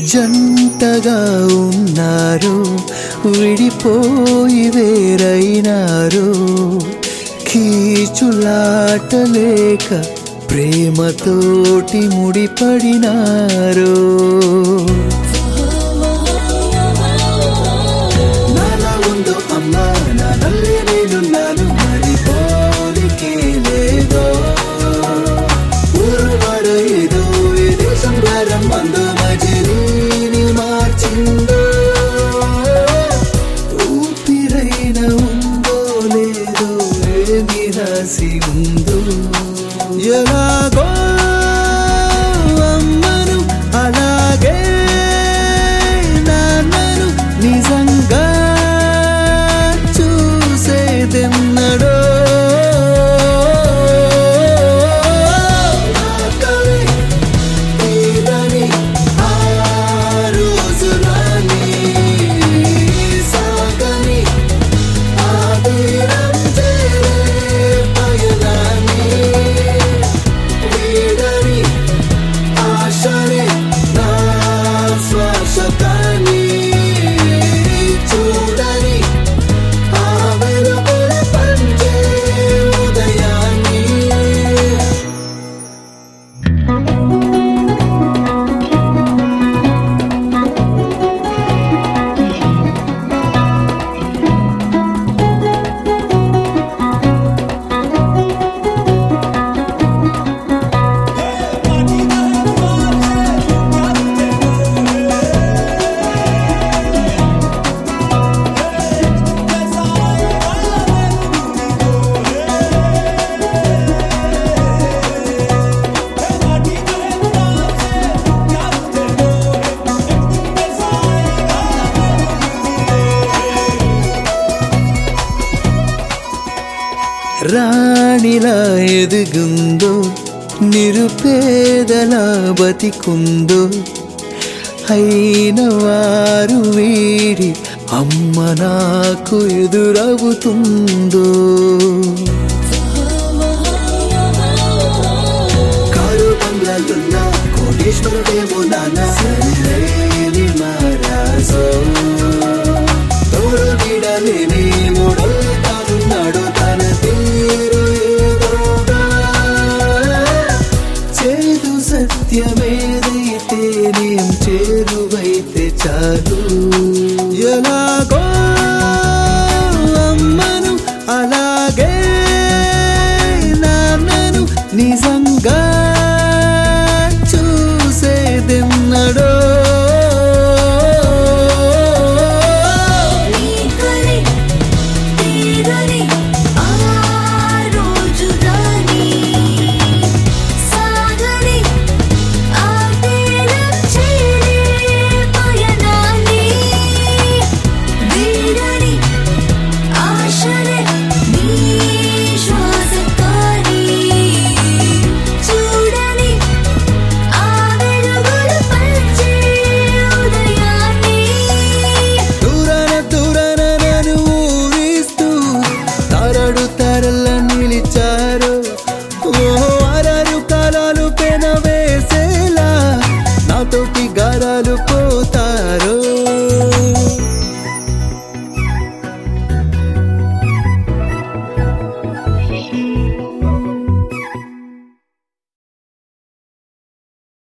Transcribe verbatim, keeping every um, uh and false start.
జంటగా ఉన్నారు విడిపోయి వేరైనారు కీచులాటలేక ప్రేమతోటి ముడిపడినారు నాలా ఉందో అమ్మా నా నల్లి నేనున్నాను మరి పోలికే లేదో ఊరు వాడ ఏదో ఏ దేశం భారం మందో మజిలీని మార్చిందో ఊపిరైన ఉందో లేదో ఏమి రాసి ఉందో ఎలాగో అమ్మను అలాగే నాన్నను నిజంగా చూసేదెన్నడో రాణిలా ఎదుగుందో నిరుపేదలా బతికుందో అయిన వారు వీడి అమ్మ నాకు ఎదురవుతుందో కారు బంగ్లాలున్నా కోటీశ్వరుడేమో నాన్న సరిలేని మారాజో తోడు నీడలేని మూడల్ తానున్నాడు తన తీరు ఏదోగా చేదు సత్యమేదైతే నేం చేరువైతే చాలు ఎలాగో అమ్మను అలాగే నాన్నను నిజ